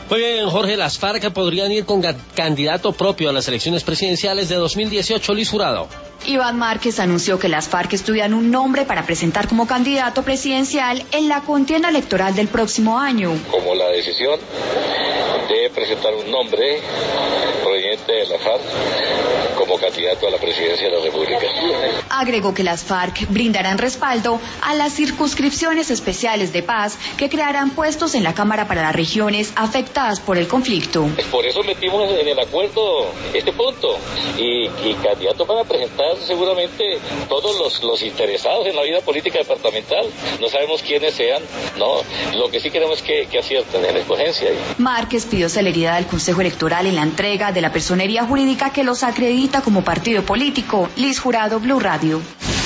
Muy bien, Jorge, las FARC podrían ir con candidato propio a las elecciones presidenciales de 2018, Luis Jurado. Iván Márquez anunció que las FARC estudian un nombre para presentar como candidato presidencial en la contienda electoral del próximo año. Como la decisión de presentar un nombre proveniente de la FARC como candidato a la presidencia de la República. Agregó que las FARC brindarán respaldo a las circunscripciones especiales de paz que crearán puestos en la Cámara para las regiones afectadas por el conflicto. Por eso metimos en el acuerdo este punto y candidatos van a presentar seguramente todos los interesados en la vida política departamental. No sabemos quiénes sean, no. Lo que sí queremos es que acierten en la escogencia. Márquez pidió celeridad al Consejo Electoral en la entrega de la personería jurídica que los acredita como partido político. Liz Jurado, Blue Radio.